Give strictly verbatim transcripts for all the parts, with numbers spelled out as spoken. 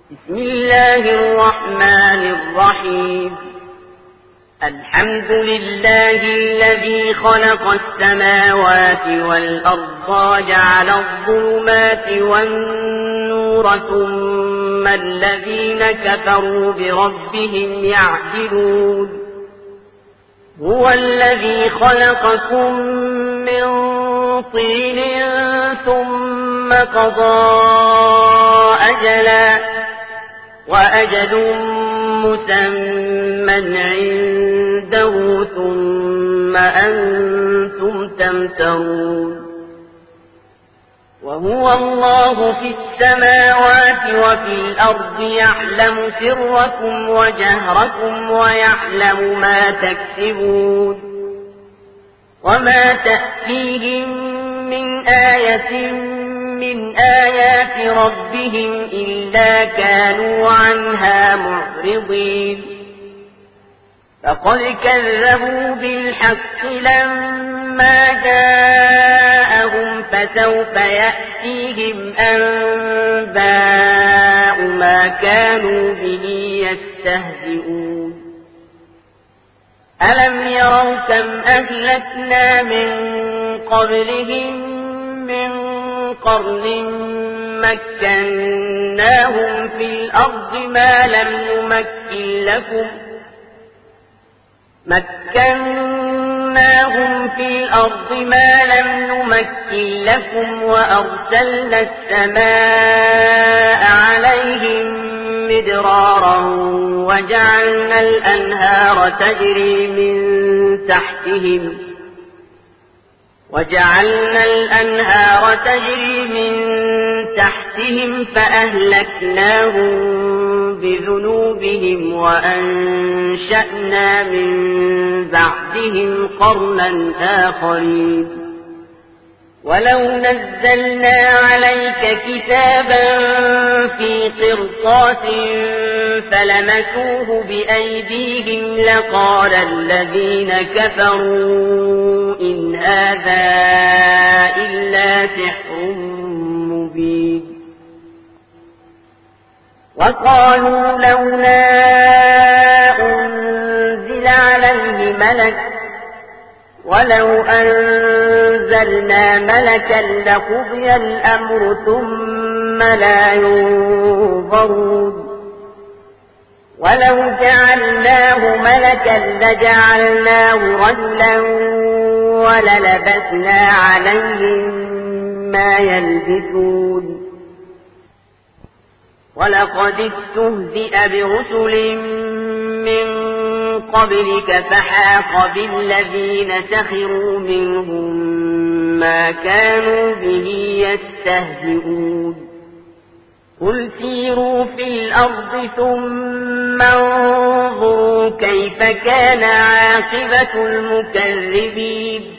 بسم الله الرحمن الرحيم الحمد لله الذي خلق السماوات والأرض وجعل الظلمات والنور ثم الذين كفروا بربهم يعدلون هو الذي خلقكم من طين ثم قضى أجلا وأجل مسمى عنده ثم أنتم تمترون وهو الله في السماوات وفي الأرض يعلم سركم وجهركم ويعلم ما تكسبون وما تأتيهم من آية من آيات ربهم إلا كانوا عنها معرضين فقد كذبوا بالحق لما جاءهم فسوف يأتيهم أنباء ما كانوا به يستهزئون ألم يروا كم أهلكنا من قبلهم من قرن مكناهم في الأرض ما لم نمكن لكم مكناهم في الأرض ما لم نمكن لكم وأرسلنا السماء عليهم مدرارا وجعلنا الأنهار تجري من تحتهم وجعلنا الأنهار تجري من تحتهم فأهلكناهم بذنوبهم وأنشأنا من بعدهم قرنا آخرين ولو نزلنا عليك كتابا في قرطاس فلمسوه بأيديهم لقال الذين كفروا إن هذا إلا سحر مبين وقالوا لولا أنزل عليه ملك ولو أنزلنا ملكا لقضي الأمر ثم لا ينظرون ولو جعلناه ملكا لجعلناه رجلا وللبسنا عليهم ما يلبسون ولقد استهزئ برسل من قبلك فحاق بالذين سخروا منهم ما كانوا به يستهزئون قل سيروا في الأرض ثم انظروا كيف كان عاقبة المكذبين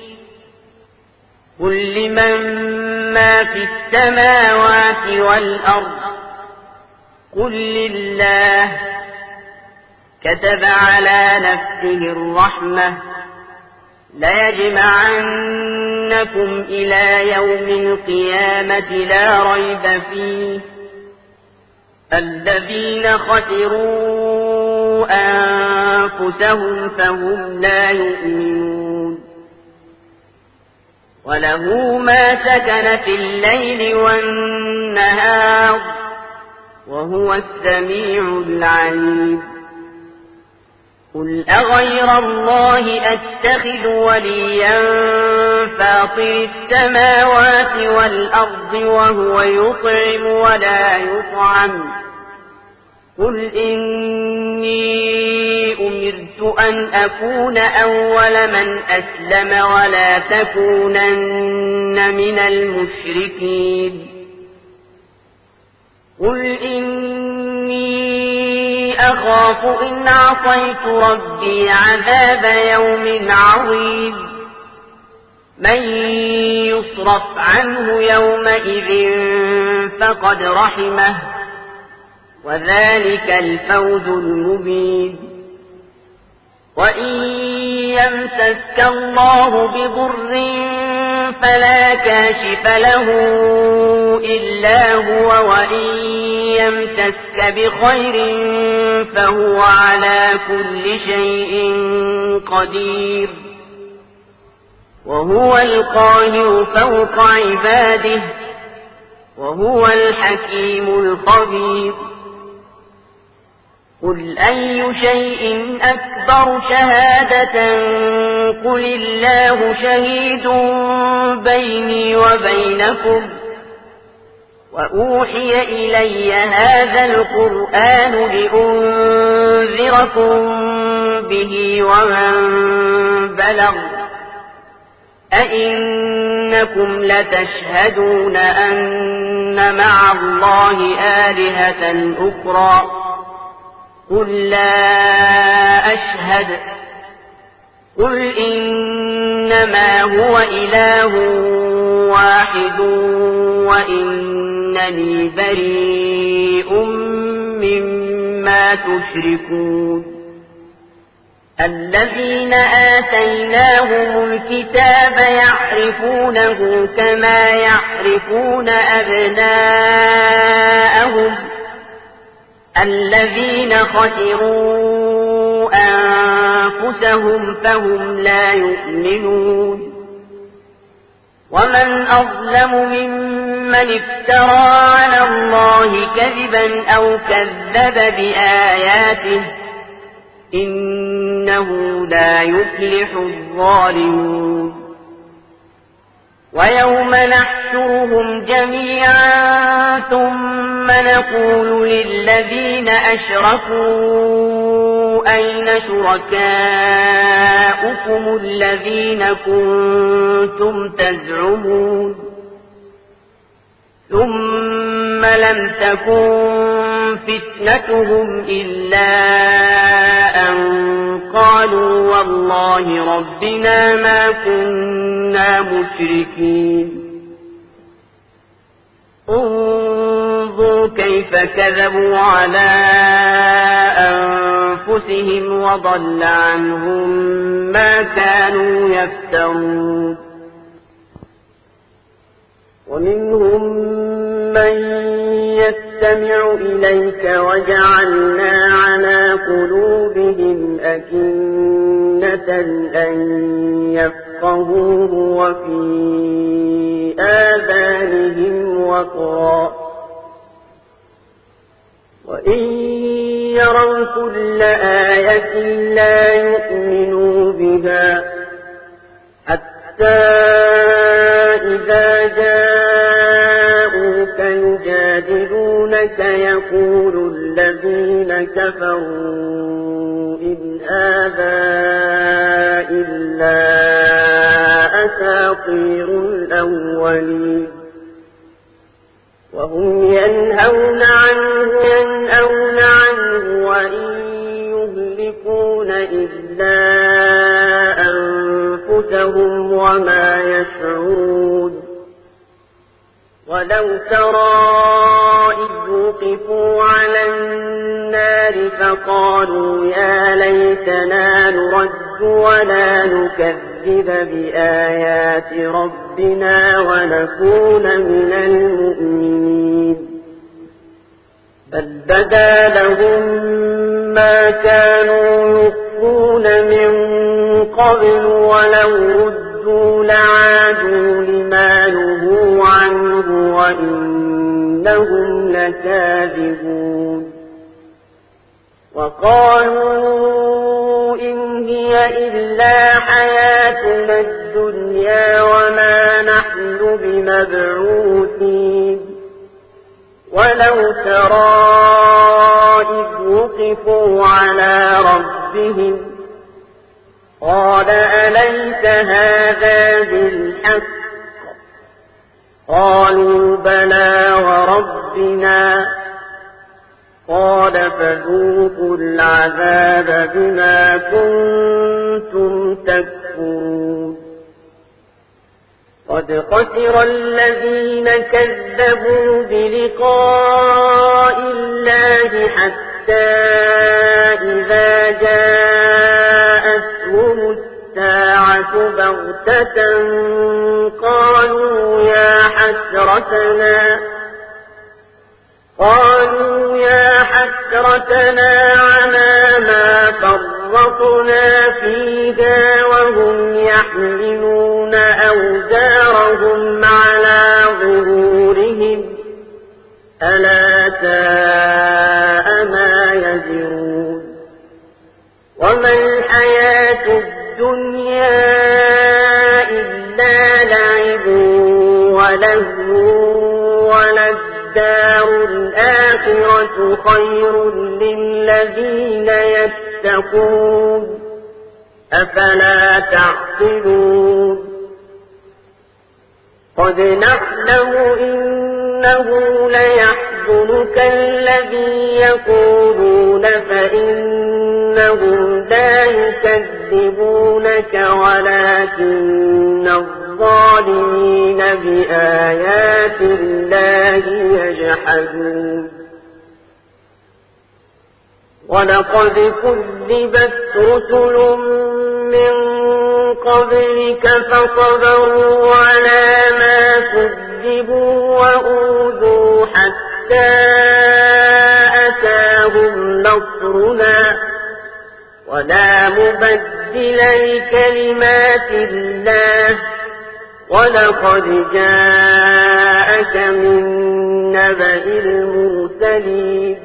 قل لمن ما في السماوات والأرض قل لله كتب على نفسه الرحمة ليجمعنكم إلى يوم القيامة لا ريب فيه الذين خسروا أنفسهم فهم لا يؤمنون وله ما سكن في الليل والنهار وهو السميع العليم قل أغير الله أتخذ وليا فاطر السماوات والأرض وهو يطعم ولا يطعم قل إني أمرت أن أكون أول من أسلم ولا تكونن من المشركين قل إني أخاف إن عصيت ربي عذاب يوم عظيم من يصرف عنه يومئذ فقد رحمه وذلك الفوز المبين وإن يمسسك الله بضر فلا كاشف له إلا هو وإن يمسك بخير فهو على كل شيء قدير وهو القاهر فوق عباده وهو الحكيم الخبير قل أي شيء أكبر شهادة قل الله شهيد بيني وبينكم وأوحي إلي هذا القرآن لأنذركم به ومن بلغ أئنكم لتشهدون أن مع الله آلهة أخرى قل لا أشهد قل إنما هو إله واحد وإنني بريء مما تشركون الذين آتيناهم الكتاب يعرفونه كما يعرفون أبناءهم الذين خسروا أنفسهم فهم لا يؤمنون ومن أظلم ممن افترى على الله كذبا أو كذب بآياته إنه لا يفلح الظالمون ويوم نحشرهم جميعا ثم نقول للذين أشركوا أين شركاؤكم الذين كنتم تزعمون ثم لم تكن فتنتهم إلا أن قالوا والله ربنا ما كنا مشركين انظر كيف كذبوا على أنفسهم وضل عنهم ما كانوا يفترون ومنهم من يستمع إليك وجعلنا على قلوبهم أكنة أن يفقهوه وفي آذانهم وقرا وإن يروا كل آية لا يؤمنوا بها حتى إذا جاءوك يجادلونك يقول الذين كفروا إن هذا إلا أساطير الأولين وهم ينهون عنه ينأون عنه وإن يهلكون إلا أنفسهم وما يشعرون ولو ترى إذ وقفوا على النار فقالوا يا ليتنا نرد ولا نكذب بآيات ربنا ونكون من المؤمنين بل بدا لهم ما كانوا يخفون من قبل ولو ردوا لعادوا لما نهوا عنه وإنهم لكاذبون وقالوا إن هي إلا حياتنا الدنيا وما نحن بمبعوثين ولو ترى إذ وقفوا على ربهم قال أليس هذا بالحق قالوا بلى وربنا قال فذوقوا العذاب بما كنتم تكفرون قد خسر الذين كذبوا بلقاء الله حتى إذا جاءتهم الساعة بغتة قالوا حسرتنا قالوا يا حسرتنا على ما فرطنا فيها وهم يحملون أوزارهم على ظهورهم ألا ساء ما يزرون وما الحياة الدنيا إلا لعب ولهو وللدار الآخرة خير للذين يتقون أفلا تعقلون قد نعلم إنه ليحزنك الذي يقولون فإنهم لا يكذبونك ولكن الظالمين بآيات الله يجحدون ولقد كذبت رسل من قبلك فصبروا على ما كذبوا وأوذوا حتى أتاهم نصرنا ولا مبدل لكلمات الله ولقد جاءك من نبأ المرسلين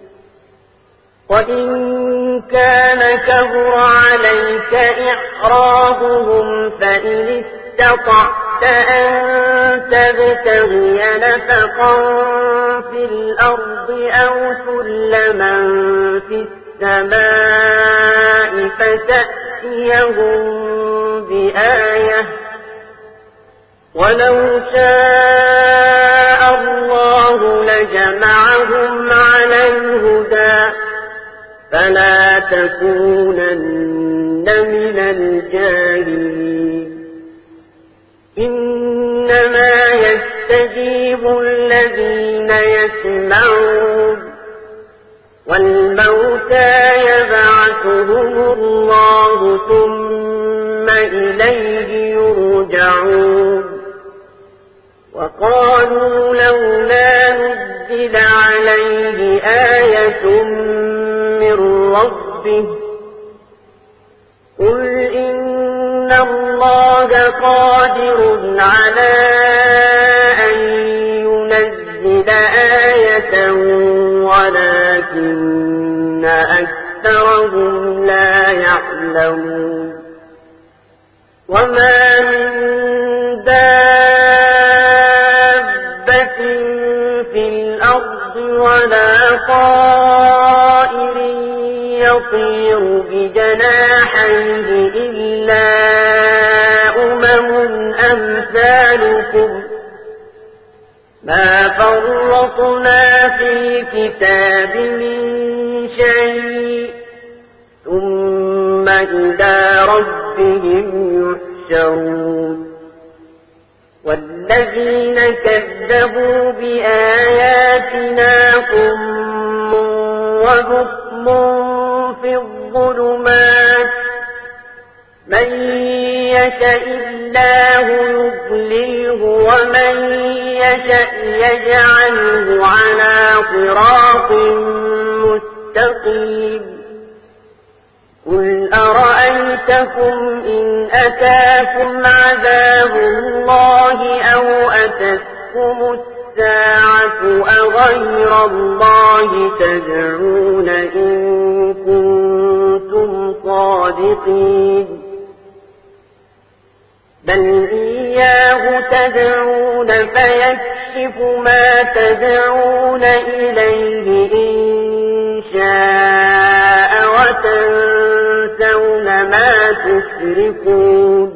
وإن كان كبر عليك إعراضهم فإن استطعت أن تبتغي نفقا في الأرض أو سلما في السماء فتأتيهم بآية ولو شاء الله لجمعهم على الهدى فلا تكونن من الجاهلين إنما يستجيب الذين يسمعون والموتى يبعثهم الله ثم إليه يرجعون وقالوا لولا نزل عليه آية من ربه قل إن الله قادر على أن ينزل آية ولكن أكثرهم لا يعلمون وما من دابة في الأرض ولا طائر يطير بجناحيه إلا أمم أمثالكم ما فرطنا في كتاب من شيء ثم إلى ربهم يحشرون والذين كذبوا بآياتنا صم وبكم في الظلمات من يشاء الله يضلله ومن يشاء يجعله على صراط مستقيم قل أرأيتكم إن أتاكم عذاب الله أو أتتكم الساعة أغير الله تدعون إن كنتم صادقين بل إياه تدعون فيكشف ما تدعون إليه إن شاء وتنسون ما تشركون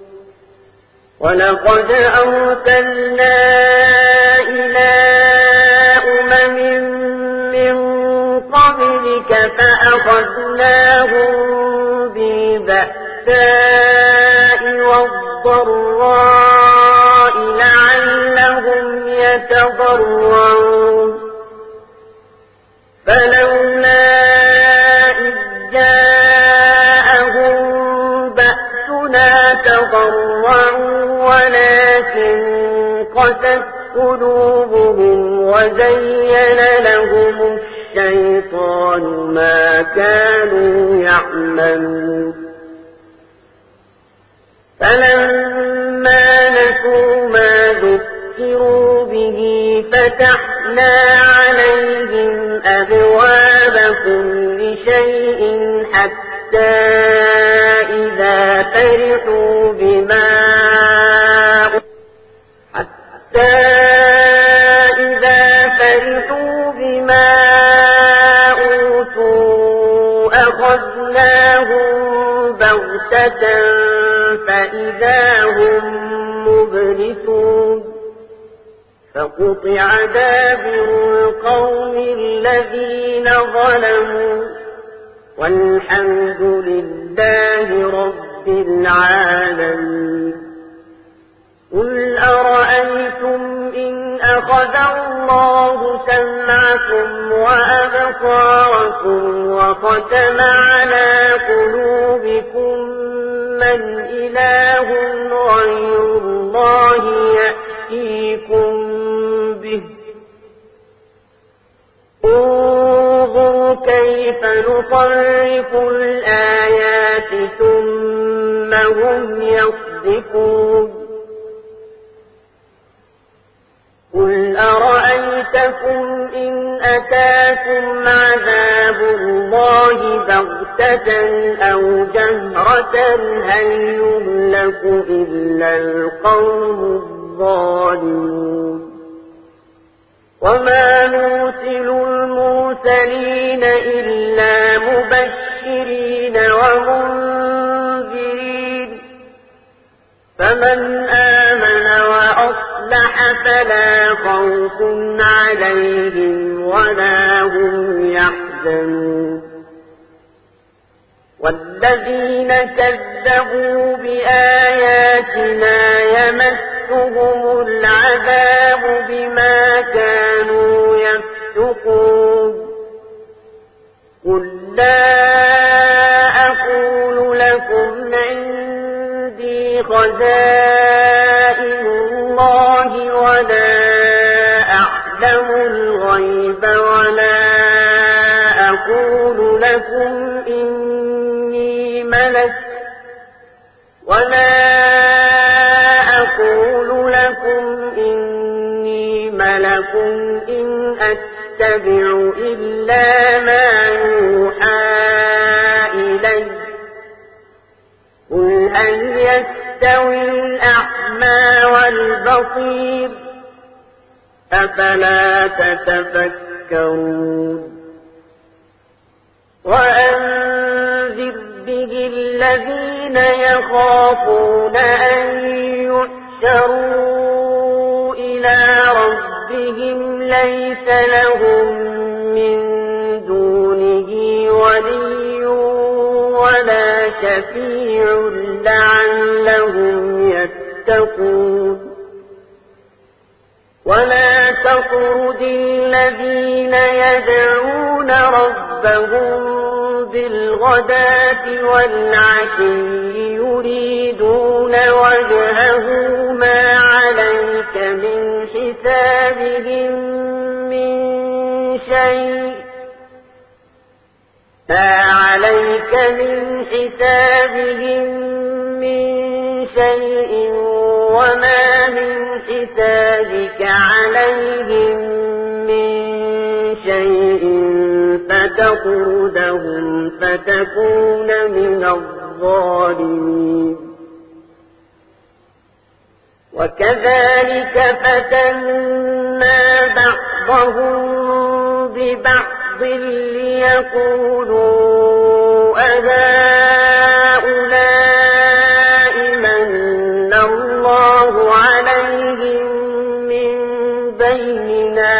ولقد أرسلنا إلى أمم من قبلك فأخذناهم بالبأساء والضراء لعلهم يتضرعون فلولا إذ جاءهم بأسنا تضرعوا ولكن قست قلوبهم وزين لهم الشيطان ما كانوا يعملون فلما نسوا ما ذكروا به فتحنا عليهم أبواب كل شيء حتى إذا فرحوا بما حتى إذا فرحوا بما أوتوا أخذناهم بغتة فإذا هم مبلسون فقطع دابر القوم الذين ظلموا والحمد لله رب العالمين قل أرأيتم إن أخذ الله سمعكم وأبصاركم وختم على قلوبكم من إله غير الله يأتيكم به انظروا كيف نصرف الآيات ثم هم يصدفون قل أرأيتكم إن أتاكم عذاب الله بغتة أو جهرة هل يهلك إلا القوم الظالمون وما نرسل المرسلين إلا مبشرين ومنذرين فمن آمن وأصلح فلا خوف عليهم ولا هم يحزنون والذين كذبوا بآياتنا يمسهم العذاب بما كانوا يفسقون قل لا أقول لكم عندي خزائن الله ولا أعلم الغيب ولا أقول لكم إني ملك ولا أقول لكم إني ملك إن أتبع إلا ما يوحى إلي قل هل يستوي الأعمى والبصير أفلا تتفكرون وأنذر به الذين يخافون أن يحشروا إلى ربهم ليس لهم من دونه ولي ولا شفيع لعلهم يتقون ولا تطرد الذين يدعون ربهم بالغداة والعشي يريدون وجهه ما عليك من حسابهم من شيء ما عليك من حسابهم من شيء وما من حسابك عليهم من شيء فتطردهم فتكون من الظالمين وكذلك فتنا بعضهم ببعض ليقولوا أهؤلاء من الله عليهم من بيننا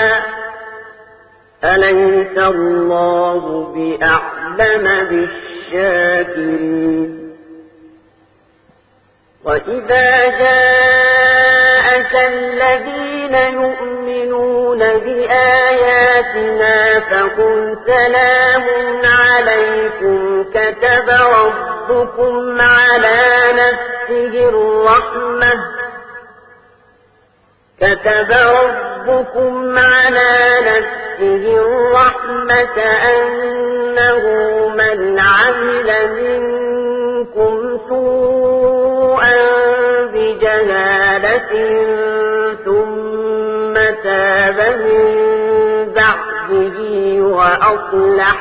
أليس الله بأعلم بالشاكرين وإذا جاءك الذين يؤمنون بآياتنا فقل سلام عليكم كتب ربكم على نفسه الرحمة كتب ربكم على نفسه الرحمة أنه من عمل منكم سوءا بجهالة ثم تاب من بعده وأصلح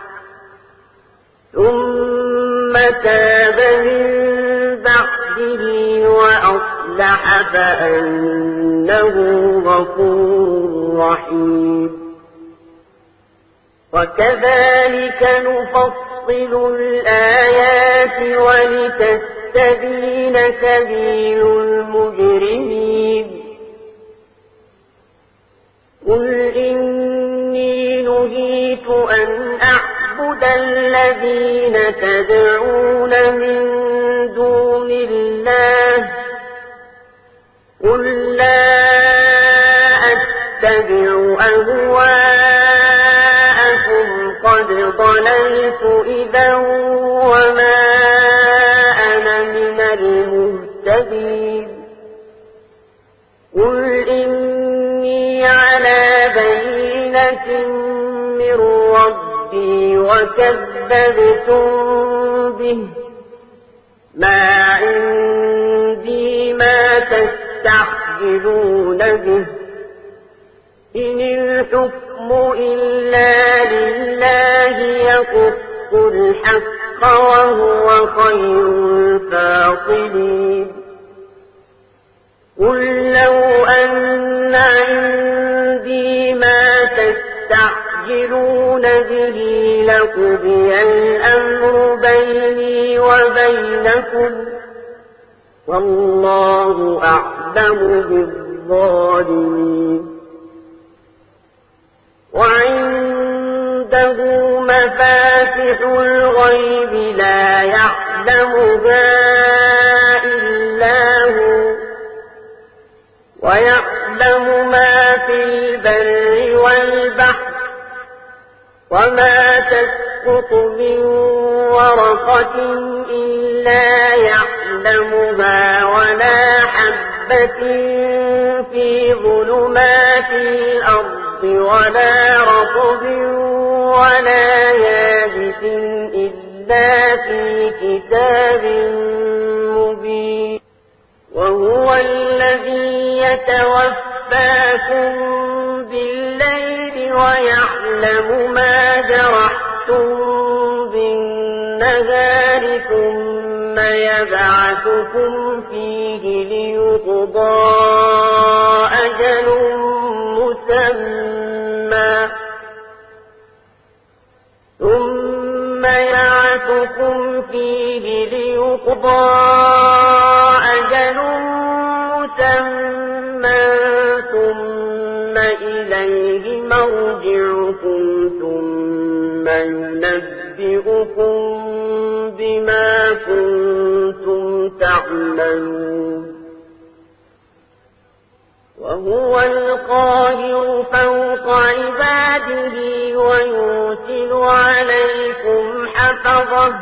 ثم تاب من بعده وأصلح فأنه غفور رحيم وكذلك نفصل الآيات ولتستبين سبيل المجرمين قل إني نهيت أن أعبد الذين تدعون من دون الله قل لا أتبع أهواءكم قد ضللت إذا وما أنا من المهتدين قل إني على بينة من ربي وكذبتم به ما عندي ما تستعجلون به إن الحكم إلا لله يقص الحق وهو خير الفاصلين قل لو أن عندي ما تستعجلون به لقضي الأمر بيني وبينكم والله أعلم بالظالمين وعنده مفاتح الغيب لا يعلمها إلا هو ويعلم ما في البر والبحر وما تسقط من ورقة إلا يعلمها ولا حبة في ظلمات الأرض ولا رطب ولا يابس إلا في كتاب مبين وهو الذي يتوفاكم بالليل ويعلم ما جرحتم بالنهار ثم يبعثكم فيه ليقضى أجل مسمى ثم يبعثكم فيه ليقضى أجل مسمى ثم إليه مرجعكم ثم ينبئكم بما كنتم تعملون وهو القاهر فوق عباده ويرسل عليكم حفظه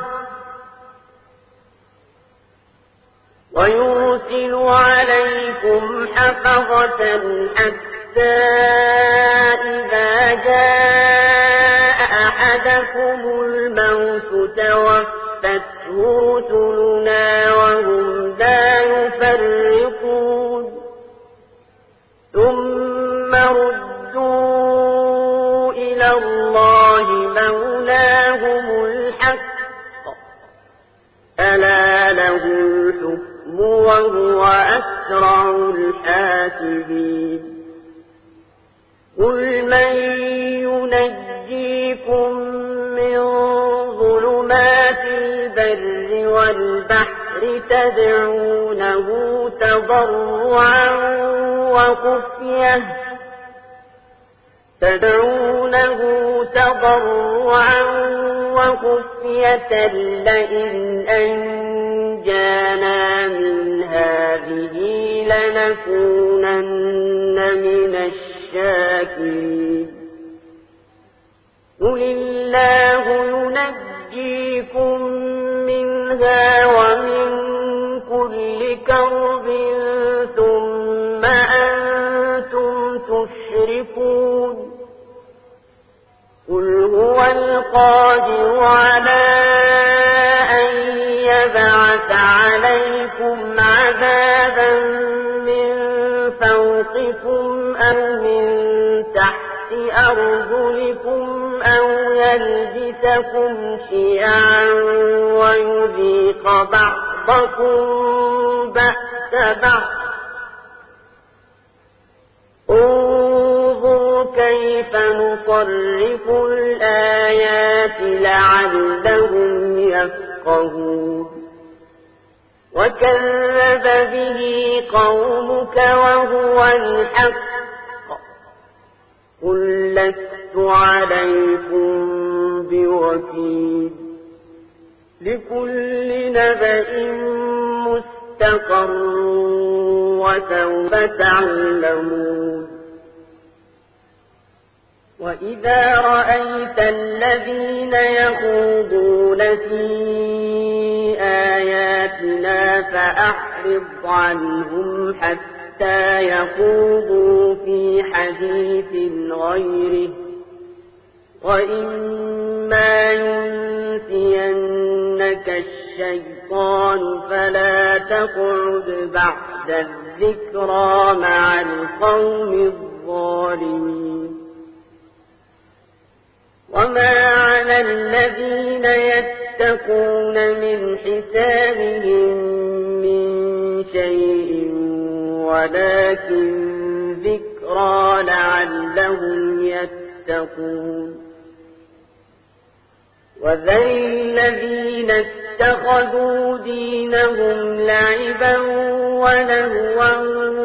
ويرسل عليكم حفظة حتى إذا جاء أحدكم الموت توفته رسلنا وهم لا يفرقون ثم ردوا إلى الله مولاهم الحق ألا له الحكم وهو أسرع الحاسبين قل من ينجيكم من ظلمات البر والبحر تدعونه تضرعا وخفية تدعونه تضرعا وخفية لئن أنجانا من هذه لنكونن من الشاكرين قل الله ينجيكم منها ومن كل كرب ثم أنتم وهو القادر على أن يبعث عليكم عذابا من فوقكم أو من تحت أرجلكم أو يلبسكم شيعا ويذيق بعضكم بأس بعض. انظر كيف نصرف الآيات لعلهم يفقهون. وكذب به قومك وهو الحق قل لست عليكم بوكيل. لكل نبأ مستقر وسوف تعلمون. وإذا رأيت الذين يخوضون في آياتنا فأعرض عنهم حتى يخوضوا في حديث غيره، وإما ينسينك الشيطان فلا تقعد بعد الذكرى مع القوم الظالمين. وما على الذين يتقون من حسابهم من شيء ولكن ذكرى لعلهم يتقون. وذل الذين اتخذوا دينهم لعبا ولهوا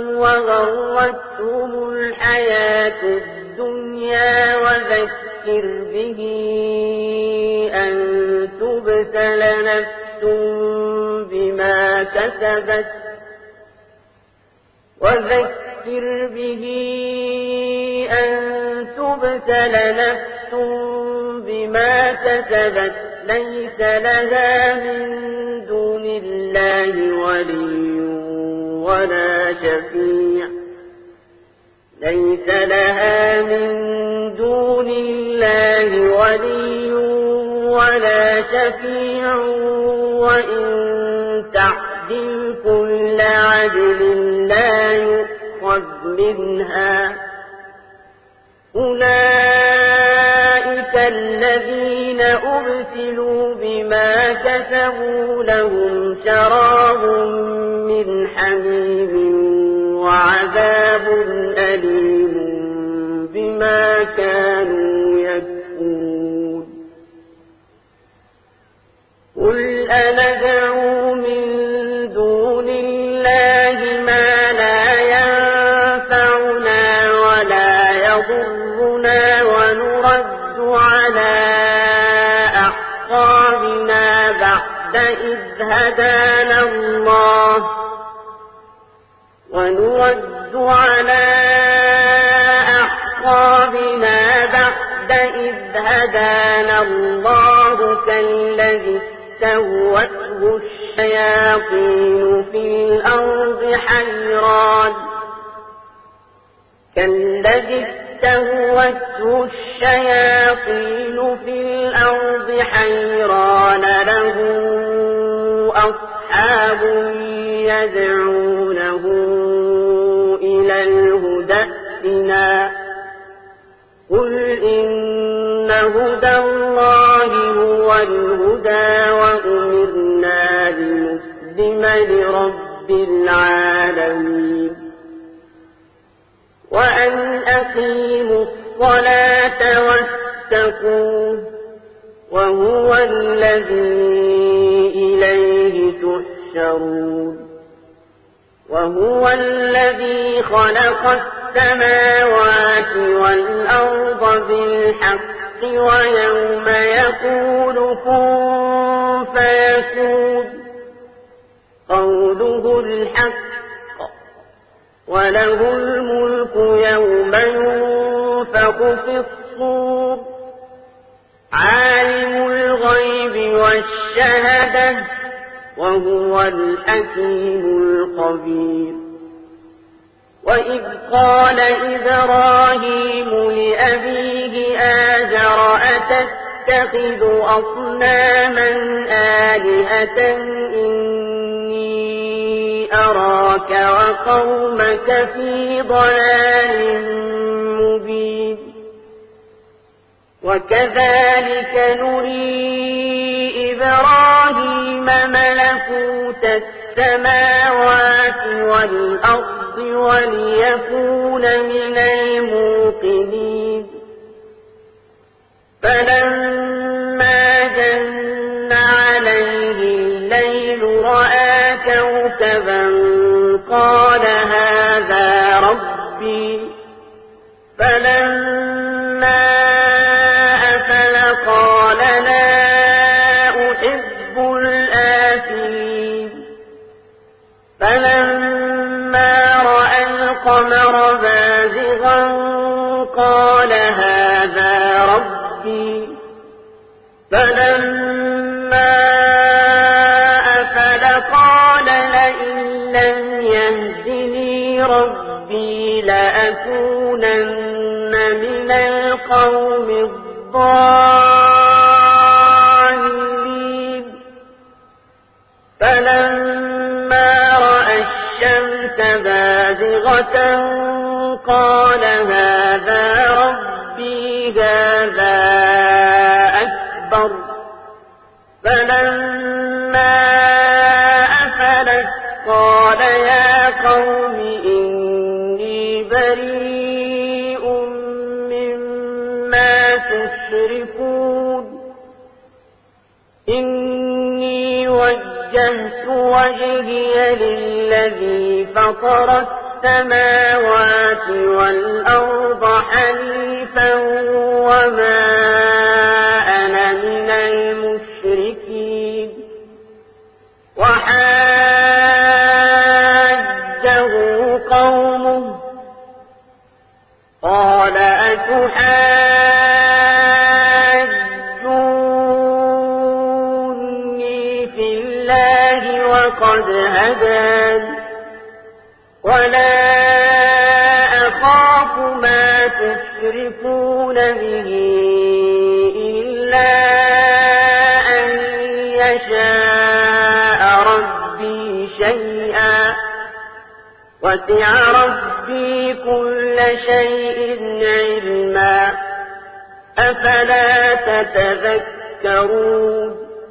وغرتهم الحياة الدنيا وذكر به أن تبتل نفس بما كسبت وذكر به أن تبتل نفس بما كسبت ليس لها من دون الله ولي ولا شفيع ليس لها من دون الله ولي ولا شفيع وإن تعدل كل عدل لا يؤخذ منها. أولئك الذين أبسلوا بما كسبوا لهم شراب من حميم وعذاب أليم بما كانوا يكفرون. قل أندعو من دون الله ما لا ينفعنا ولا يضرنا ونرد على أعقابنا بعد إذ هدانا الله ونرد على أعقابنا بعد إذ هدانا الله كالذي استهوته الشياطين في الأرض حيران كالذي استهوته الشياطين في الأرض حيران له أصحاب يدعونه إلى الهدى ائتنا قل إن هدى الله هو الهدى وأمرنا لنسلم لرب العالمين وأن أقيموا الصلاة واتقوه وهو الذي إليه تحشرون. وهو الذي خلق السماوات والأرض بالحق ويوم يقول كن فيكون قوله الحق وله الملك يوم ينفخ في الصور عالم الغيب والشهادة وهو الحكيم الخبير. وإذ قال إبراهيم لأبيه آزر أتت تتخذ أصناما آلهة إني أراك وقومك في ضلال مبين وكذلك نري إبراهيم ملكوت السماوات والأرض وليكون من الموقنين فلما جن عليه الليل رأى كوكبا قال هذا ربي فلما أفل قال لا أحب الآفلين فلما رأى القمر بازغا قال هذا ربي فلما أفل قال لئن لم يهدني ربي لأكونن من القوم الضالين فلما رأى الشمس بازغة قال هذا ربي هذا أكبر فلما أفلت قال يا قوم إني بريء مما تشركون إني وجهت وجهي للذي فطر السماوات والأرض حنيفا وما أنا من المشركين وحاجه قومه قال أتحاجوني في الله وقد هدان ولا أخاف ما تشركون به إلا أن يشاء ربي شيئا وسع ربي كل شيء علما أفلا تتذكرون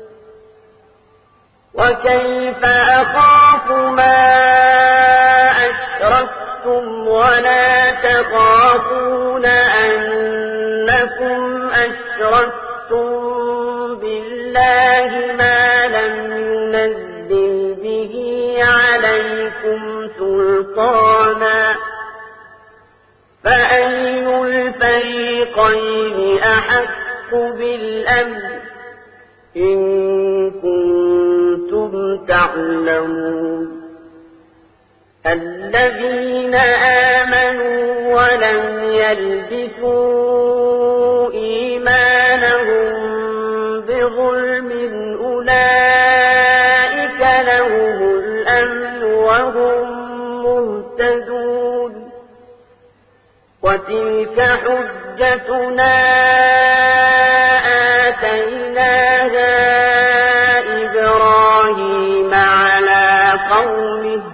وكيف أخاف ما أشركتم ولا تخافون أنكم أشركتم بالله ما لم ينزل به عليكم سلطانا فأي الفريقين أحق بالأمن إن كنتم تعلمون الذين آمنوا ولم يلبسوا إيمانهم بظلم أولئك لهم الأمن وهم مهتدون وتلك حجتنا آتيناها إبراهيم على قومه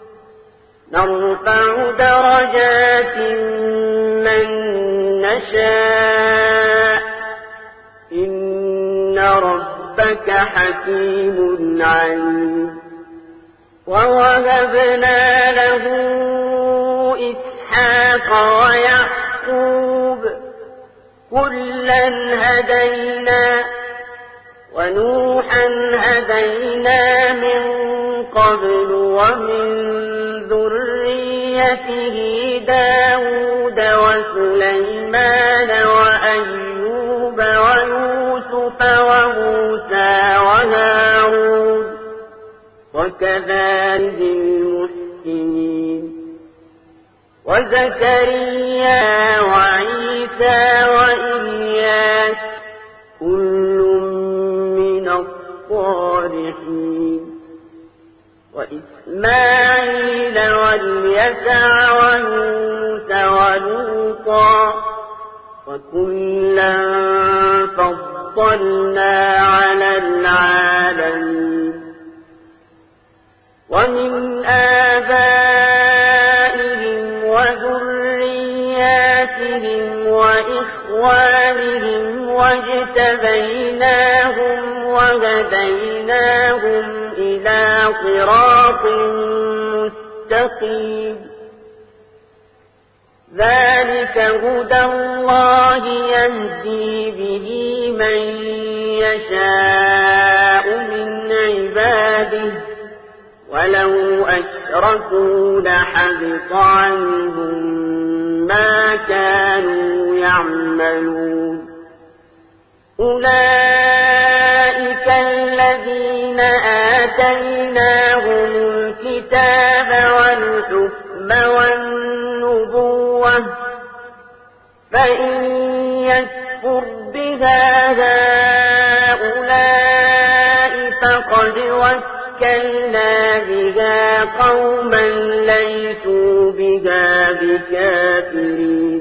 نرفع درجات من نشاء إن ربك حكيم عليم ووهبنا له إسحاق ويعقوب كلا هدينا ونوحا هدينا من قبل ومن ذريته داود وسليمان وأيوب ويوسف وموسى وهارون وكذلك المحسنين وزكريا وعيسى وإلياس كل من الصالحين وإسماعيل واليسع ويونس ولوطا وكلا فضلنا فضلنا على العالمين ومن آبائهم وذرياتهم وإخوانهم واجتبيناهم وهديناهم إلى صراط مستقيم ذلك هدى الله يهدي به من يشاء من عباده ولو أشركوا لحبط عنهم ما كانوا يعملون أولئك الذين آتيناهم الكتاب والحكم والنبوة فإن يكفر بها هؤلاء فقد وكلنا بها قوما ليسوا بها بكافرين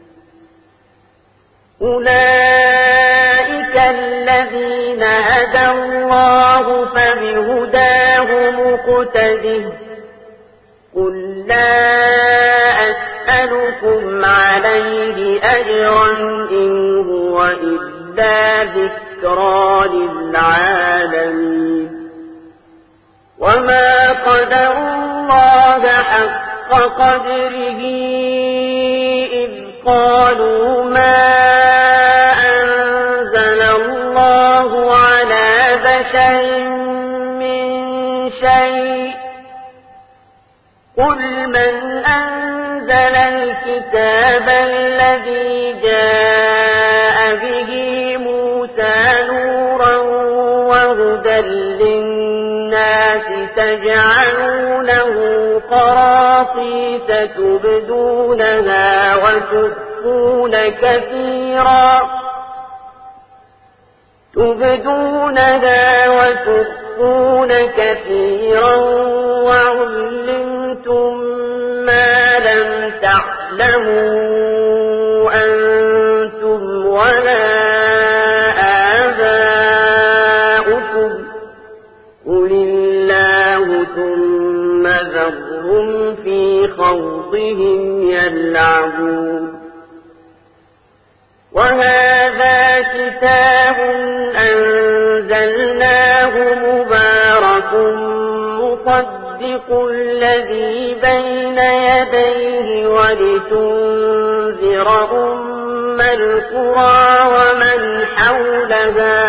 أولئك الذين هدى الله فبهداه مقتده قل لا أسألكم عليه أجرا إن هو إلا ذكرى للعالمين وما قدروا الله حق قدره إذ قالوا ما أنزل الله على بشر من شيء قل من أنزل الكتاب الذي جاء به موسى نورا وهدى للناس تجعلونه قراطيس تبدونها وتخفون كثيرا تبدونها وتخفون كثيرا وعلمتم ما لم تعلموا أنتم ولا آباؤكم قل الله ثم ذرهم في خوضهم يلعبون وهذا كتاب أنزلناه مبارك مصدق الذي بين يديه ولتنذر أم القرى ومن حولها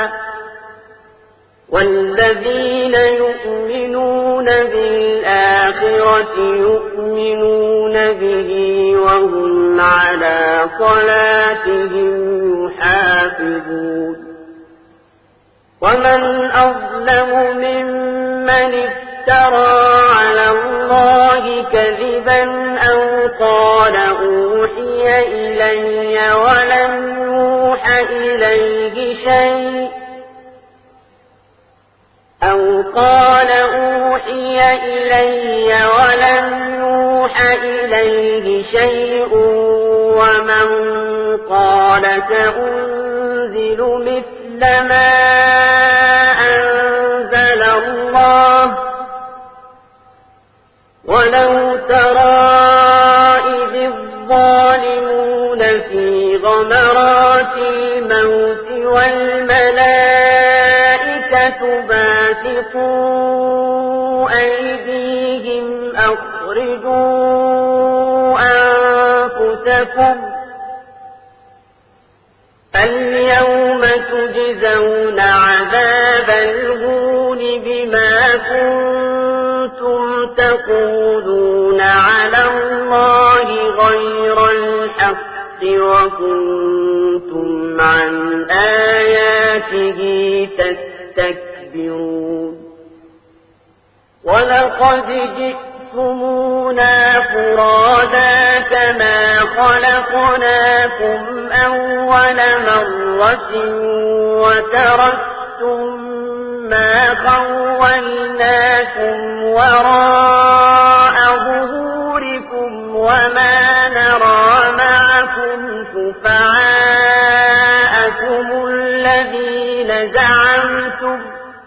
والذين يؤمنون بالآخرة يؤمنون به وهم على صلاتهم يحافظون ومن أظلم ممن افترى على الله كذبا أو قال أوحي إلي ولم يوح إليه شيء أو قال أوحي إلي ولم يوح إليه شيء ومن قال سأنزل مثل ما أنزل الله ولو ترى إذ الظالمون في غمرات الموت والملائكة باسطوا أيديهم أخرجوا أنفسكم اليوم تجزون عذاب الهون بما كنتم تقولون على الله غير الحق وكنتم عن آياته تستكبرون ولقد جئتمونا فرادا كما خلقناكم أول مرة وتركتم ما خولناكم وراء ظهوركم وما نرى معكم شفعاءكم الذين الذين زعمتم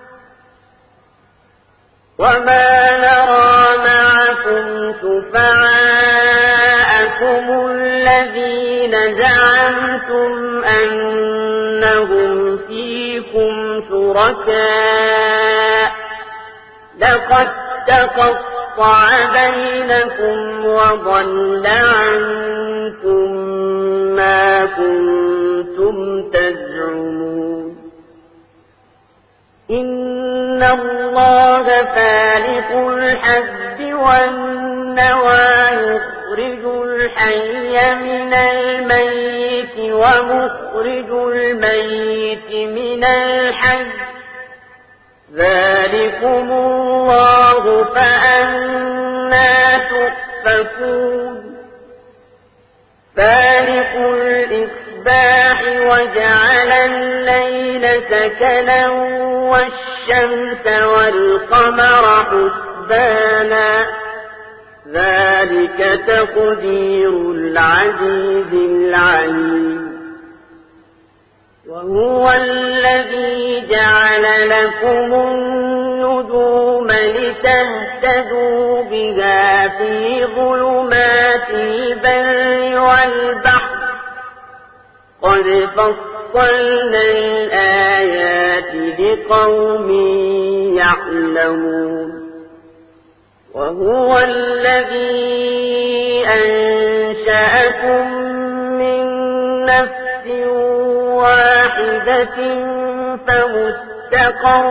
وما نرى معكم شفعاءكم الذين زعمتم أنهم فيكم شركاء لقد تقطع بينكم وضل عنكم ما كنتم تزعمون إن الله فالق الحب والنوى يخرج الحي من الميت ومخرج الميت من الحي ذلكم الله فأنى تؤفكون فالق الإصباح وجعل الليل سكنا والشمس والقمر حسبانا ذلك تقدير العزيز العليم وهو الذي جعل لكم النجوم لتهتدوا بها في ظلمات البر والبحر قد فصلنا الآيات لقوم يعلمون وهو الذي أنشأكم من نفس واحدة فمستقر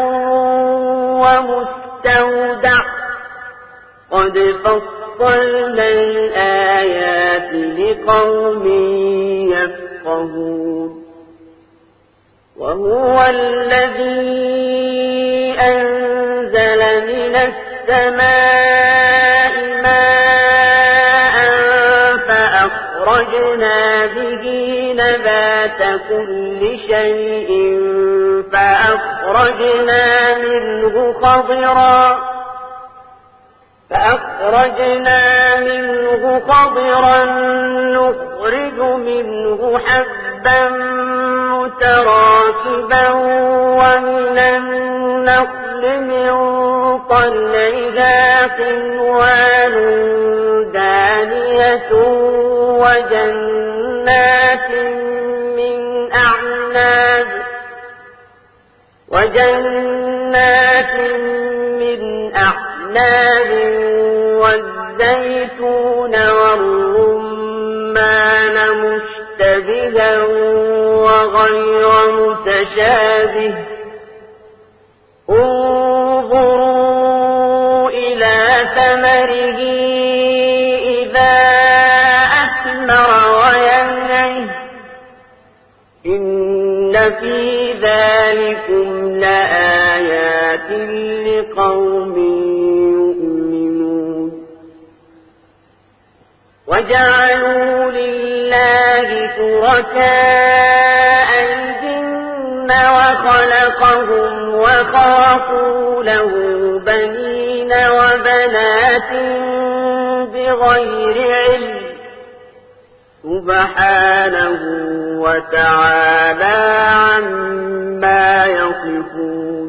ومستودع قد فصلنا الآيات لقوم يفقهون وهو الذي أنزل من السماء ماء فأخرجنا به نبات كل شيء فأخرجنا منه خضرا فأخرجنا منه خضرا نخرج منه حبا متراكبا ومن النخل من طلعها قنوان دانية وجنات من أعناب وجنات من أعناب والزيتون والرمان مشتبها وغير متشابه انظروا إلى ثمره إذا أثمر وينعه إن في ذلكم لآيات لقوم يؤمنون وجعلوا لله شركاء الجن وخلقهم وخرقوا له بنين وبنات بغير علم سبحانه وتعالى عما يصفون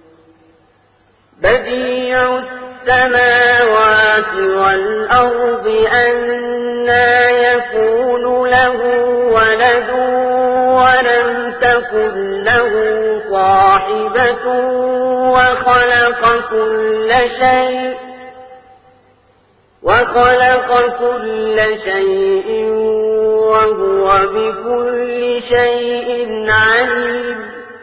بديع السماوات والأرض أنى يكون له ولد ولم تكن له صاحبة وخلق كل شيء وخلق كل شيء وهو بكل شيء عليم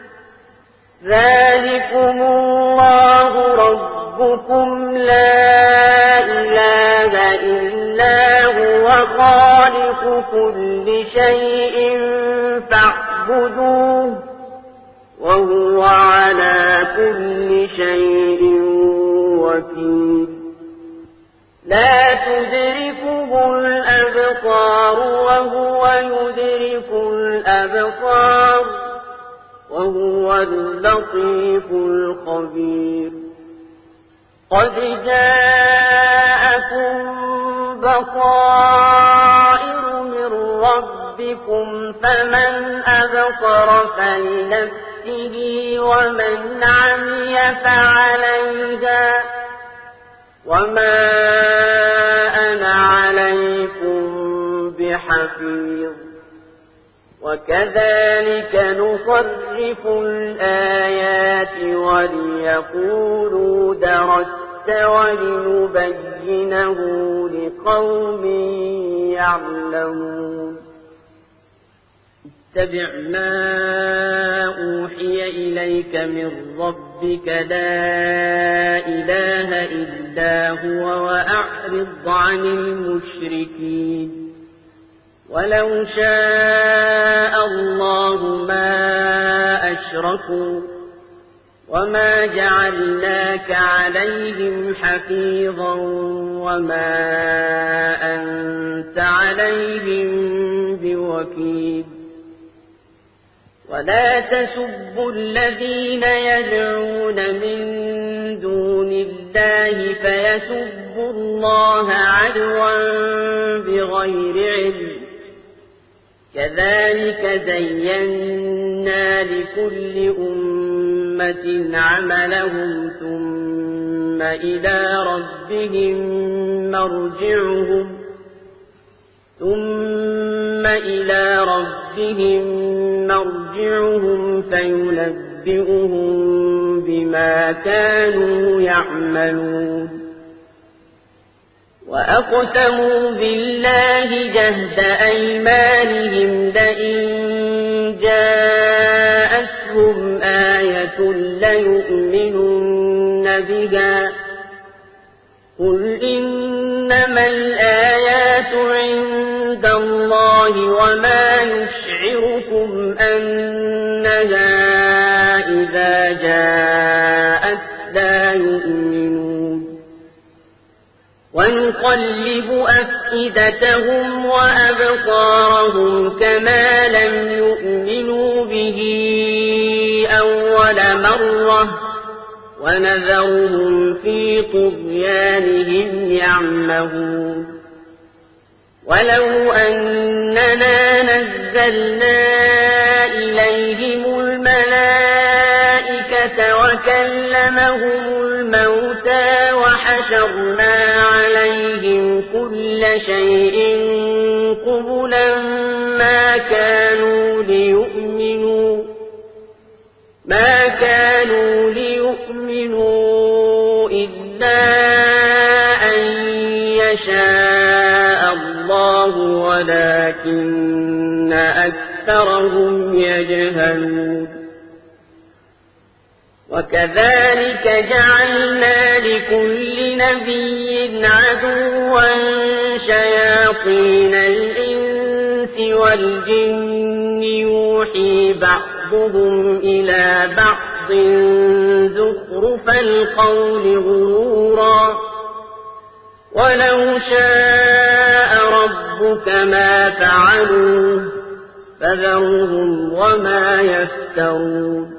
ذلكم الله ربكم لا إله إلا هو خالق كل شيء فاعبدوه وهو على كل شيء وكيل لا تدركه الأبصار وهو يدرك الأبصار وهو اللطيف الخبير قد جاءكم بصائر من ربكم فمن أبصر فلنفسه نفسه ومن عمي فعليها وما أنا عليكم بحفيظ وكذلك نصرف الآيات وليقولوا درست ولنبينه لقوم يعلمون اتبع ما أوحي إليك من ربك لا إله إلا هو وأعرض عن المشركين ولو شاء الله ما أشركوا وما جعلناك عليهم حفيظا وما أنت عليهم بوكيل ولا تسبوا الذين يدعون من دون الله فيسبوا الله عدوا بغير علم كذلك زينا لكل أمة عملهم ثم إلى ربهم مرجعهم ثم إلى ربهم مرجعهم فينبئهم بما كانوا يعملون وأقسموا بالله جهد أيمانهم لئن جاءتهم آية ليؤمنن بها قل إنما الآيات عند الله وما يشعركم أنها إذا جاءت لا يؤمنون ونقلب أفئدتهم وأبصارهم كما لم يؤمنوا به أول مرة ونذرهم في طغيانهم يعمهون ولو أننا نزلنا إليهم الملائكة وكلمهم الموتى وحشرنا عليهم كل شيء قبلا ما كانوا ليؤمنوا ما كانوا ليؤمنوا إلا أن يشاء الله ولكن أكثرهم يجهلون وكذلك جعلنا لكل نبي عدوا شياطين الإنس والجن يوحي بعضهم إلى بعض زخرف القول غرورا ولو شاء ربك ما فعلوه فذرهم وما يفترون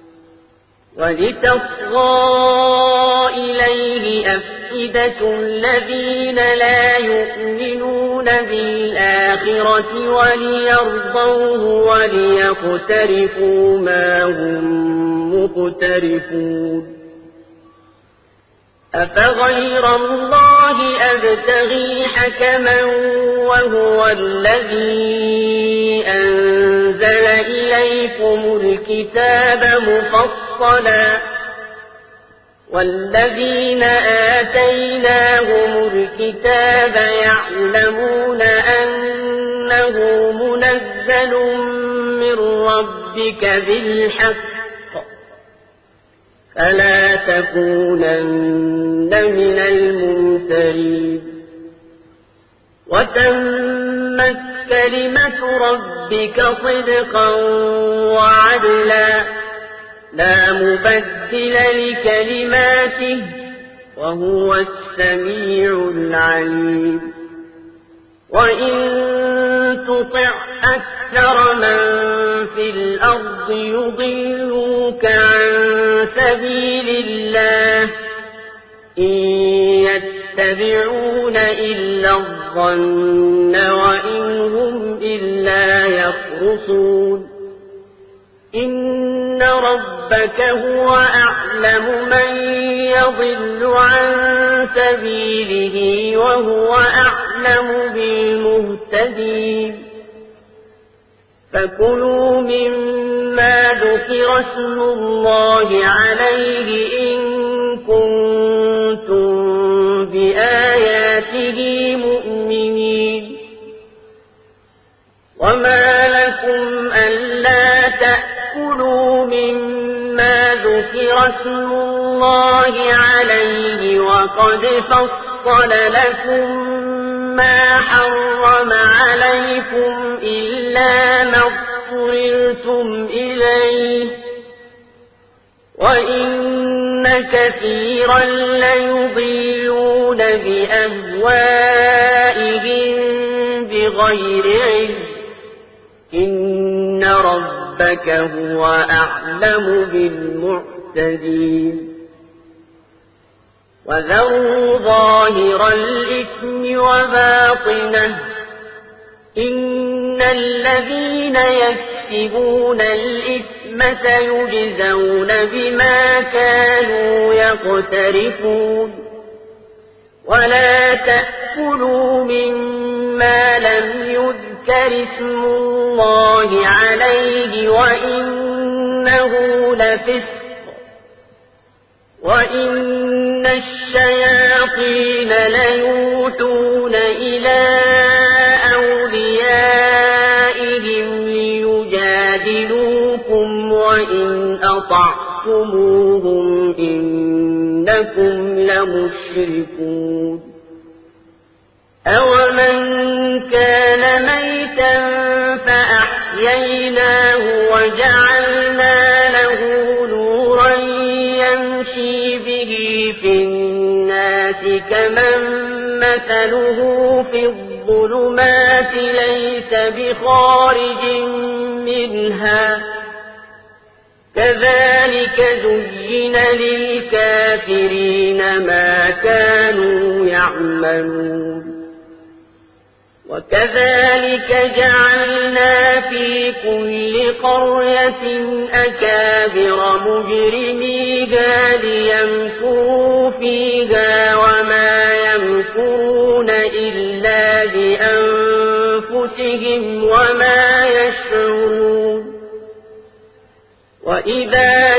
ولتصغى إليه أفئدة الذين لا يؤمنون بالآخرة وليرضوه وليقترفوا ما هم مقترفون أفغير الله أبتغي حكما وهو الذي أنزل إليكم الكتاب مفصلا والذين آتيناهم الكتاب يعلمون أنه منزل من ربك بالحق فلا تكونن من الممترين وتمت كلمة ربك صدقا وعدلا لا مبدل لكلماته وهو السميع العليم وإن تطع أكثر من في الأرض يضلوك عن سبيل الله إن يتبعون إلا الظن وإن هم إلا يخرصون إن إن ربك هو أعلم من يضل عن سبيله وهو أعلم بالمهتدين فكلوا مما ذكر اسم الله عليه إن كنتم بآياته مؤمنين وما لكم ألا تأكلوا مما ذكر اسم الله عليه وقد فصل لكم ما حرم عليكم إلا ما اضطررتم إليه وإن كثيرا ليضلون بأهوائهم بغير علم إن ربك هو أعلم بالمعتدين وذروا ظاهر الإثم وباطنه إن الذين يكسبون الإثم سيجزون بما كانوا يقترفون ولا تأكلوا مما لم يذكر اسم الله عليه وإنه لفسق وإن الشياطين ليوحون إلى أوليائهم ليجادلوكم وإن أطعتموهم إنكم لمشركون أومن كان ميتا فأحييناه وجعلنا له نورا يمشي به في الناس كمن مثله في الظلمات ليس بخارج منها كذلك زين للكافرين ما كانوا يعملون وكذلك جعلنا في كل قرية أكابر مجرميها ليمكروا فيها وما يمكرون إلا بأنفسهم وما يشعرون وإذا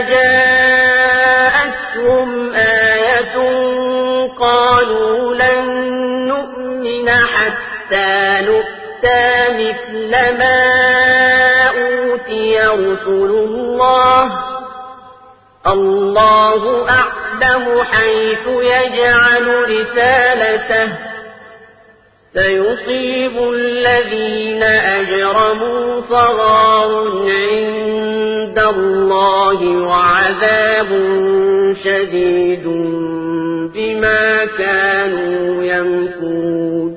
جاءتهم آية قالوا لن نؤمن حتى نؤتى مثل ما أوتي رسل الله الله أعلم حيث يجعل رسالته سيصيب الذين أجرموا صغار عند الله وعذاب شديد بما كانوا يمكرون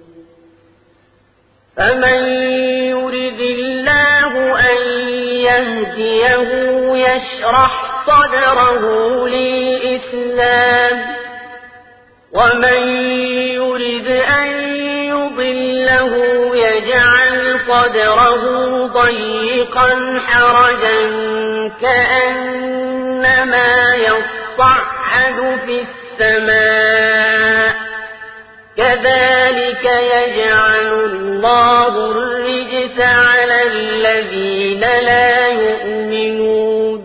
فمن يرد الله أن يهديه يشرح صدره للإسلام ومن يرد أن يضله يجعل صدره ضيقا حرجا كأنما يصعد في السماء كذلك يجعل الله الرجس على الذين لا يؤمنون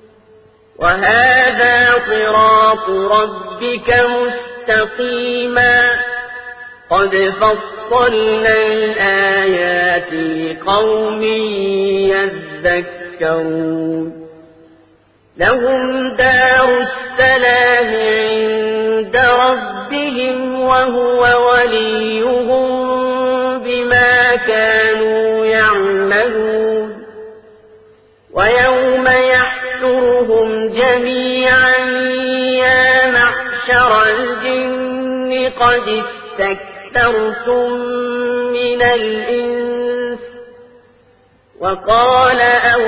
وهذا صراط ربك مستقيما قد فصلنا الآيات لقوم يذكرون لهم دار السلام عند ربهم وهو وليهم بما كانوا يعملون ويوم يحشرهم جميعا يا معشر الجن قد استكثرتم من الإنس وقال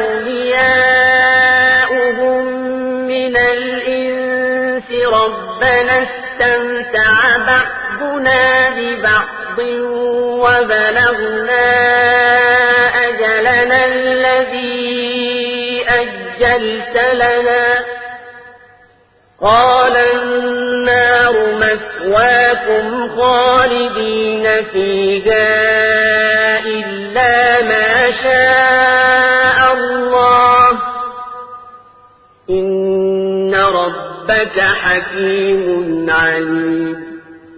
أولياؤهم من الإنس ربنا استمتع بعضنا ببعض وبلغنا أجلنا الذي أجل أجلت لنا قال النار مثواكم خالدين فيها إلا ما شاء الله إن ربك حكيم عليم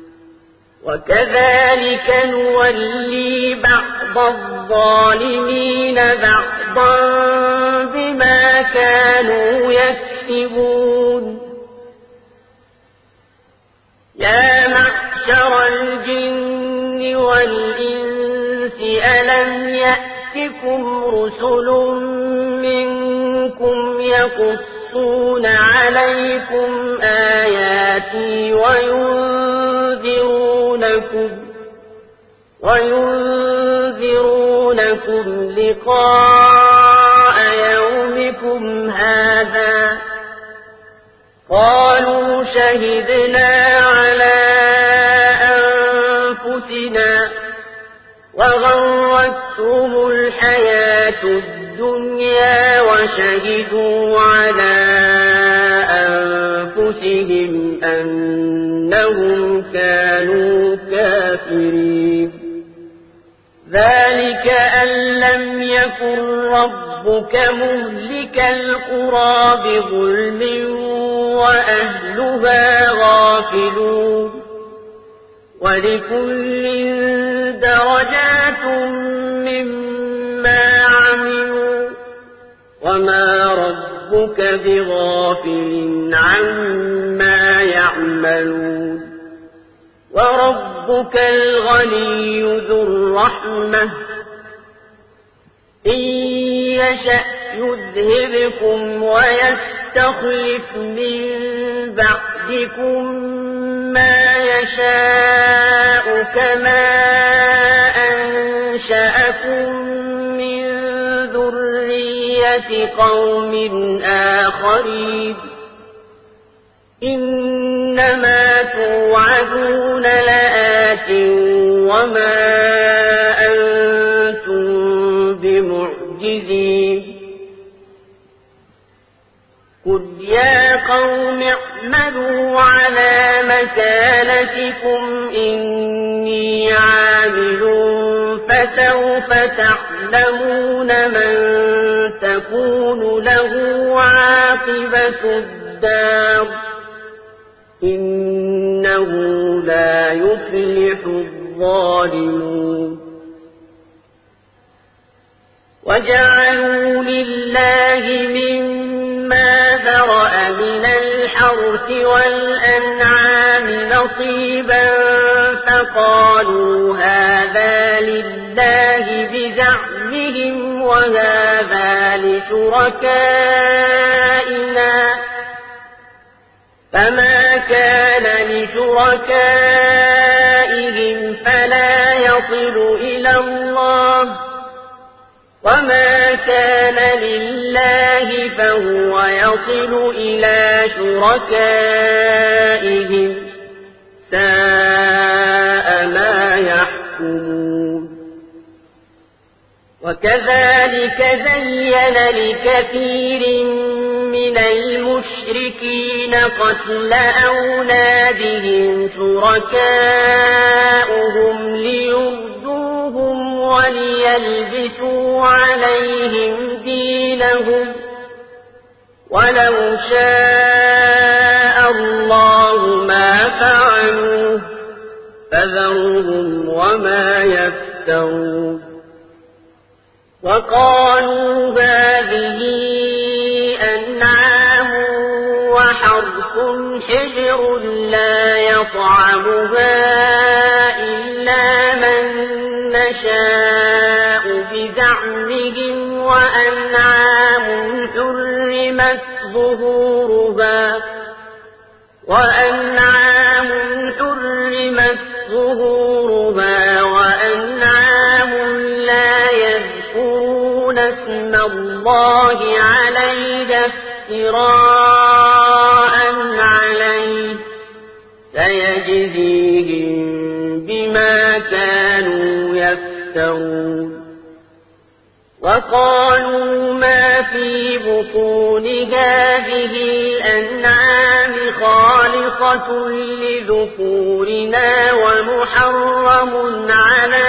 وكذلك نولي بعض الظالمين بعضا بما كانوا يكسبون يا معشر الجن والإنس ألم يأتكم رسل منكم يقصون عليكم آياتي وينذرونكم وينذرونكم لقاء يومكم هذا قالوا شهدنا على أنفسنا وغرتهم الحياة الدنيا وشهدوا على أنفسهم أنهم كانوا كافرين ذلك أن لم يكن ربك مهلك القرى بظلم وأهلها غافلون ولكل درجات مما عملوا وما ربك بغافل عما يعملون وربك الغني ذو الرحمة إن يشأ يذهبكم ويستخلف من بعدكم ما يشاء كما أنشأكم من ذرية قوم آخرين إنما توعدون لآت وما أنتم بمعجزين قل يا قوم اعملوا على مكانتكم إني عامل فسوف تعلمون من تكون له عاقبة الدار إنه لا يفلح الظالمون وجعلوا لله مما ذرأ من الحرث والأنعام نصيبا فقالوا هذا لله بزعمهم وهذا لشركائنا فما كان لشركائهم فلا يصل إلى الله وما كان لله فهو يصل إلى شركائهم ساء ما يحكمون وكذلك زين لكثير من المشركين قتل أولادهم شركاؤهم ليردوهم وليلبسوا عليهم دينهم ولو شاء الله ما فعلوه فذرهم وما يفترون وقالوا هذه أنعام وحرث حجر لا يطعمها إلا من نشاء بزعمهم وأنعام حرمت ظهورها وأنعام حرمت ظهورها وأنعام لا يذكرون اسم الله عليها افتراء عليه سيجزيهم بما كانوا يفترون وقالوا ما في بطون هذه الأنعام خالصة لذكورنا ومحرم على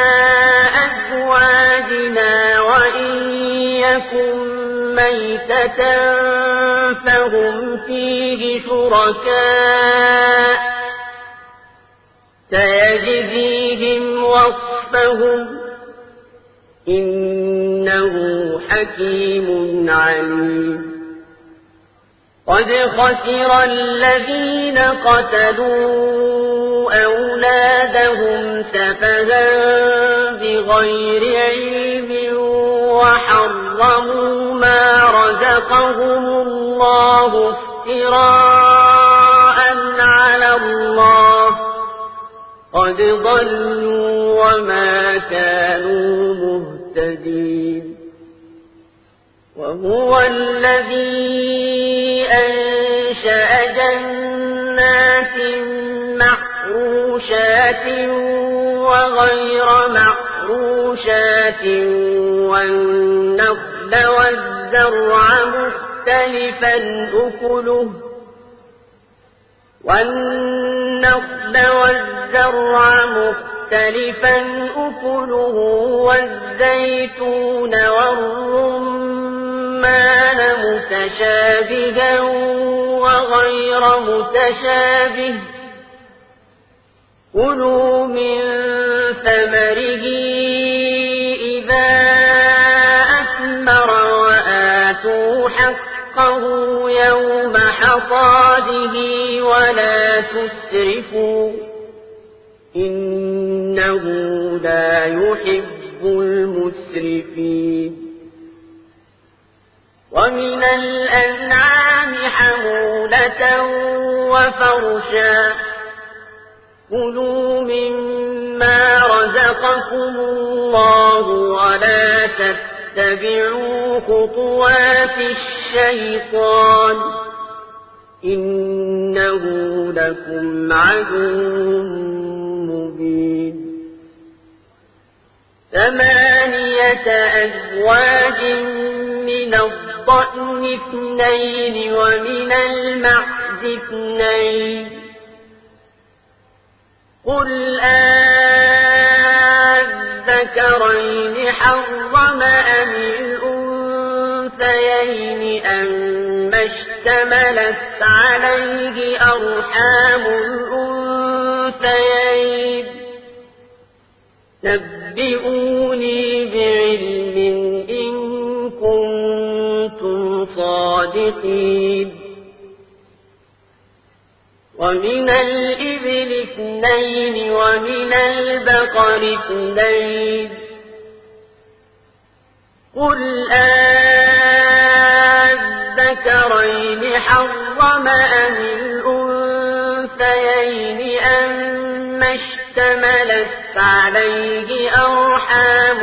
أزواجنا وإن يكن ميتة فهم فيه شركاء سيجزيهم وصفهم إنه حكيم عليم قد خسر الذين قتلوا أولادهم سفها بغير علم وحرموا ما رزقهم الله افتراء على الله قد ضلوا وما كانوا مهتدين وهو الذي أنشأ جنات معروشات وغير معروشات والنخل والزرع مختلفا أكله والنخل والزرع مختلفا أكله والزيتون والرمان متشابها وغير متشابه كلوا من ثمره إذا أثمر وآتوا حقه يوم حصاده ولا تسرفوا إنه لا يحب المسرفين ومن الأنعام حمولة وفرشا كلوا مما رزقكم الله ولا تتبعوا خطوات الشيطان إنه لكم عدو مبين ثمانية أزواج من الضأن اثنين ومن المعز اثنين قل أذكرين حرم أم الأنثيين أما اشتملت عليه أرحام الأنثيين نبئوني بعلم إن كنتم صادقين ومن الإبل اثنين ومن البقر اثنين قل أذكرين حرم أم الأنثيين أما اشتملت عليه أرحام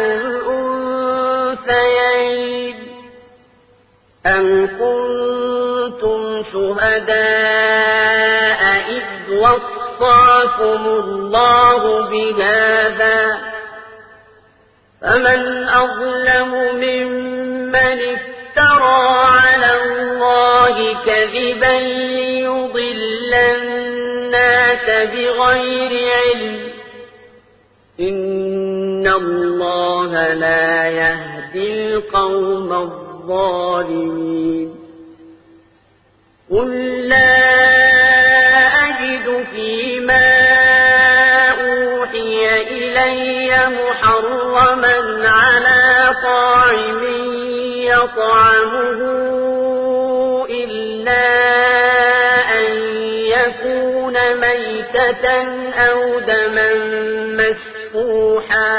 الأنثيين أم كنتم شهداء إذ وصاكم الله بهذا فمن أظلم ممن افترى على الله كذبا ليضل الناس بغير علم إن الله لا يهدي القوم الظالمين قل لا أجد فيما أوحي إلي محرما على طاعم يطعمه إلا أن يكون ميتة أو دما مسفوحا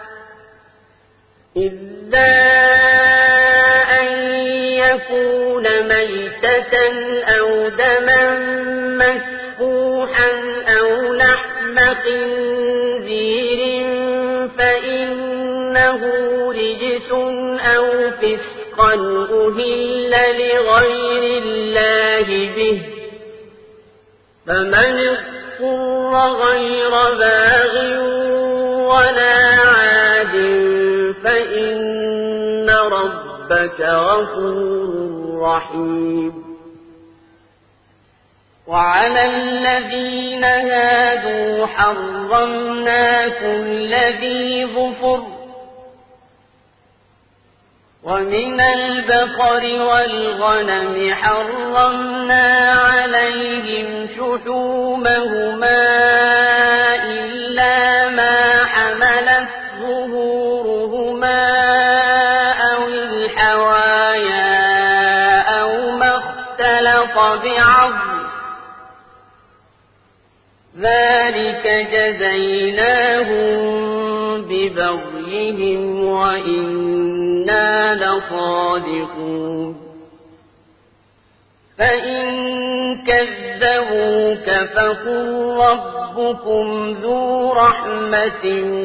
إلا أن يكون ميتة أو دما مسفوحا أو لحم خنزير فإنه رجس أو فسقا أهل لغير الله به فمن اضطر غير باغ ولا عاد فإن ربك غفور رحيم وعلى الذين هادوا حرمنا كل ذي ظفر ومن البقر والغنم حرمنا عليهم شحومهما إلا ما حملت ظهورهما أو الحوايا أو ما اختلط بعظم ذلك جزيناهم ببغيهم وإنا لصادقون فإن كذبوك فقل ربكم ذو رحمة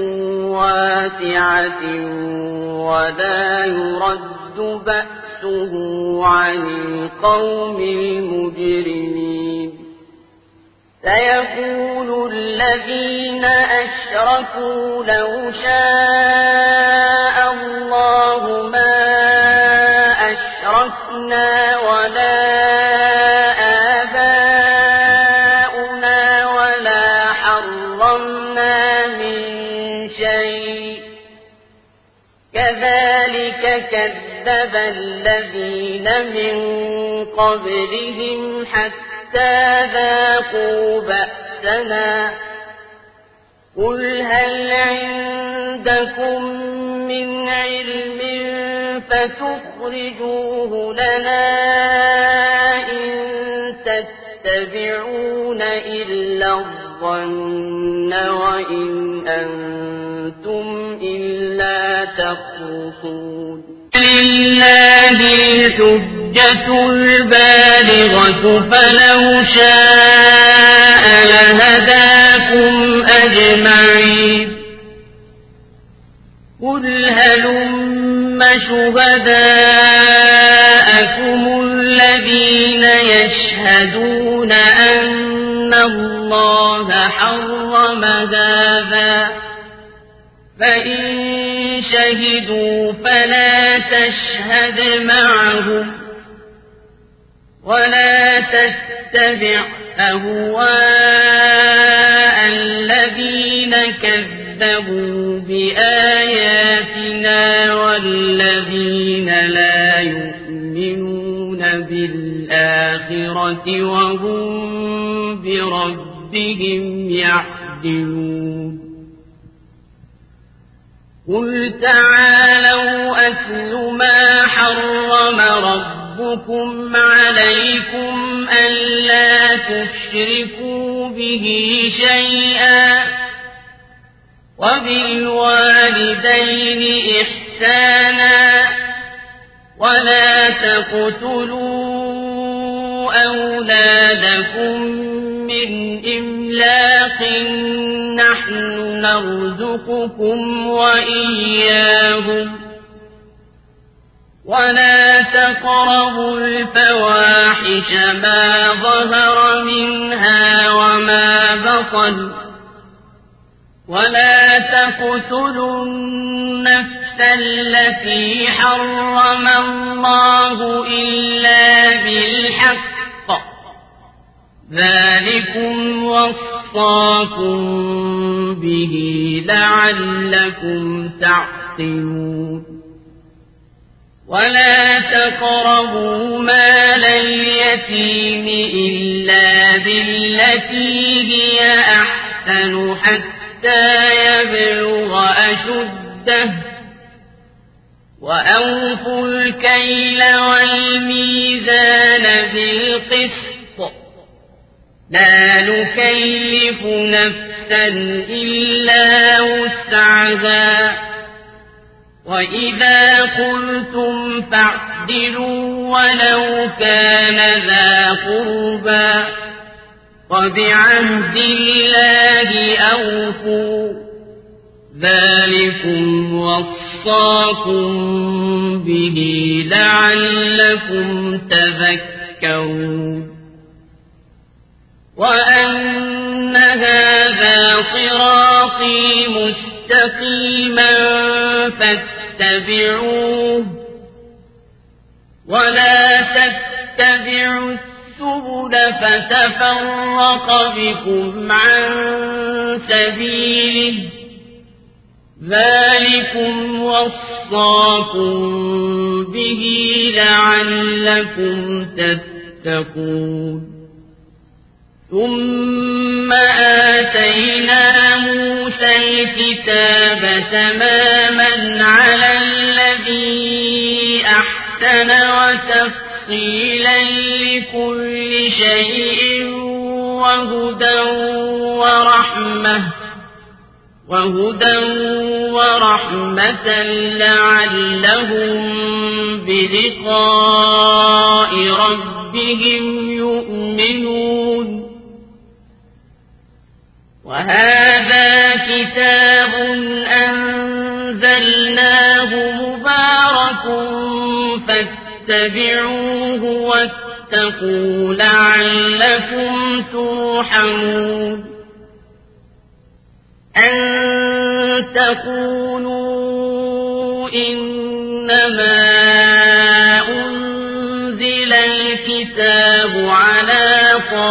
واسعة ولا يرد بأسه عن القوم المجرمين سيقول الذين أشركوا لو شاء الله ما أشركنا ولا آباؤنا ولا حرمنا من شيء كذلك كذب الذين من قبلهم حتى ذاقوا بأسنا قل هل عندكم من علم فتخرجوه لنا إن تتبعون إلا الظن وإن أنتم إلا تخرصون لله الحجة البالغة فلو شاء لهداكم أجمعين قل هلم شهداءكم الذين يشهدون أن الله حرم هذا فإن شهدوا فلا تشهد معهم ولا تتبع أهواء الذين كذبوا بآياتنا والذين لا يؤمنون بالآخرة وهم بربهم يعدلون قل تعالوا أتل ما حرم ربكم عليكم ألا تشركوا به شيئا وبالوالدين إحسانا ولا تقتلوا أولادكم من إملاق نحن نرزقكم وإياهم ولا تقربوا الفواحش ما ظهر منها وما بطن ولا تقتلوا النفس التي حرم الله إلا بالحق ذلكم وصاكم به لعلكم تعقلون ولا تقربوا مال اليتيم إلا بالتي هي أحسن حتى يبلغ أشده وأوفوا الكيل والميزان بالقسط لا نكلف نفسا إلا وسعها وإذا قلتم فاعدلوا ولو كان ذا قربى وبعهد الله أوفوا ذلكم وصاكم به لعلكم تذكرون وأن هذا صراطي مستقيما فاتبعوه ولا تتبعوا السبل فتفرق بكم عن سبيله ذلكم وصاكم به لعلكم تتقون ثم آتينا موسى الكتاب تماما على الذي أحسن وتفصيلا لكل شيء وهدى ورحمة وهدى ورحمة لعلهم بلقاء ربهم يؤمنون وهذا كتاب أنزلناه مبارك فاتبعوه واتقوا لعلكم ترحمون أن تقولوا إنما أنزل الكتاب على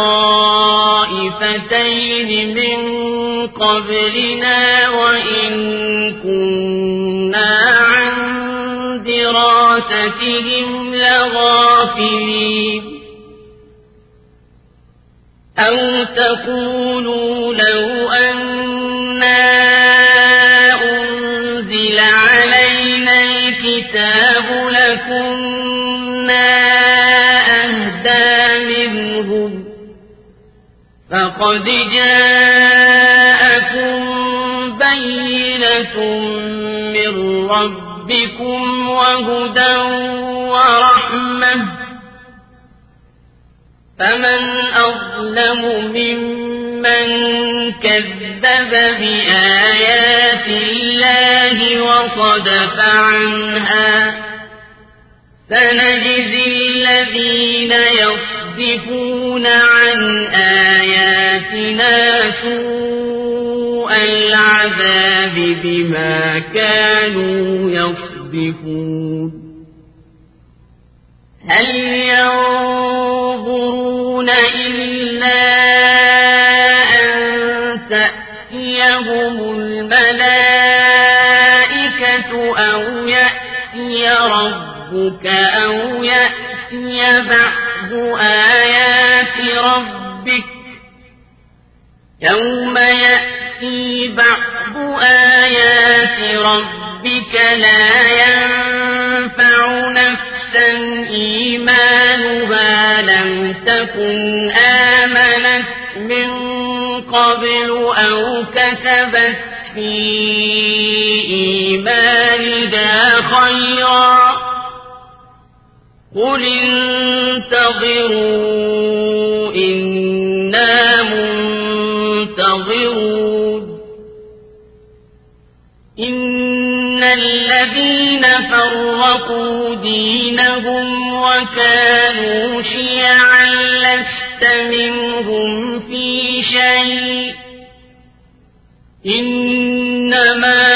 طائفتين من قبلنا وإن كنا عن دراستهم لغافلين أو تقولوا لو أنا أنزل علينا الكتاب لكنا أهدى منهم فقد جاءكم بينة من ربكم وهدى ورحمة فمن أظلم ممن كذب بآيات الله وصدف عنها سنجزي الذين يصدفون عن آياتنا سوء العذاب بما كانوا يصدفون هل ينظرون إلا أن تأتيهم الملائكة أو يأتي ربك أو يأتي بعض آيات ربك يوم يأتي بعض آيات ربك لا ينفع نفسا إيمانها لم تكن آمنت من قبل أو كسبت في إيمانها خيرا قل انتظروا إنا منتظرون إن الذين فرقوا دينهم وكانوا شيعا لست منهم في شيء إنما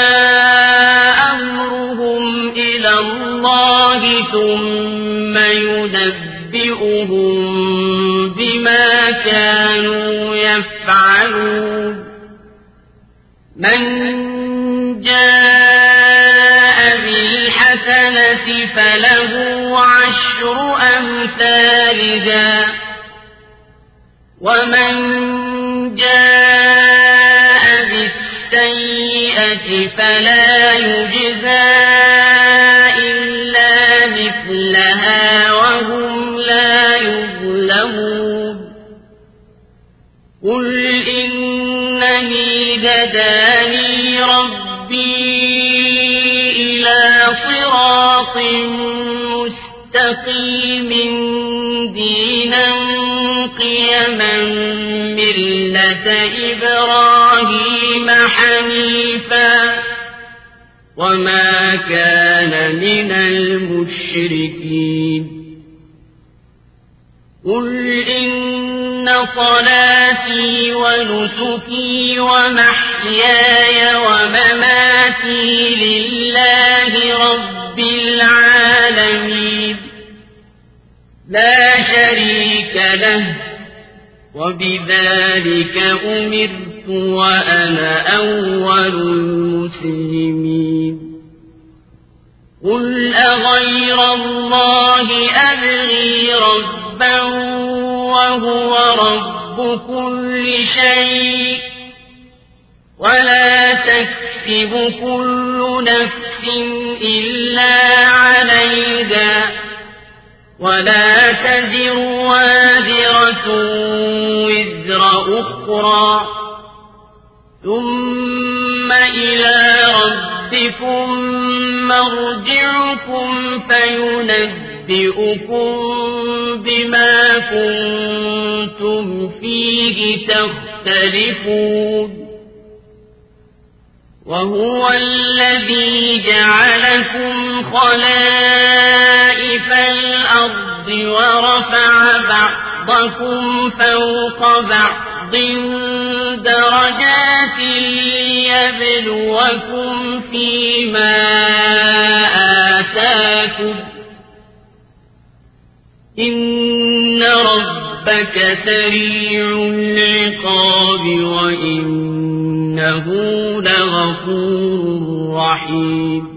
أمرهم إلى الله ثم ينبئهم بما كانوا يفعلون من جاء بالحسنة فله عشر أمثالها ومن جاء بالسيئة فلا يجزى إلا مثلها وهم لا يظلمون قل إنني هداني ربي إلى صراط مستقيم دينا قيما ملة إبراهيم حنيفا وما كان من المشركين قل إن صلاتي ونسكي ومحياي ومماتي لله رب العالمين لا شريك له وبذلك أمرت وأنا أول المسلمين قل أغير الله أبغي ربا وهو رب كل شيء ولا تكسب كل نفس إلا عليها ولا تزر وازرة وزر أخرى ثم إلى ربكم مرجعكم فينبئكم بما كنتم فيه تختلفون وهو الذي جعلكم خلائف الأرض ورفع بعضكم فوق بعض درجات ليبلوكم فيما آتاكم إن ربك سريع العقاب وإنه لغفور رحيم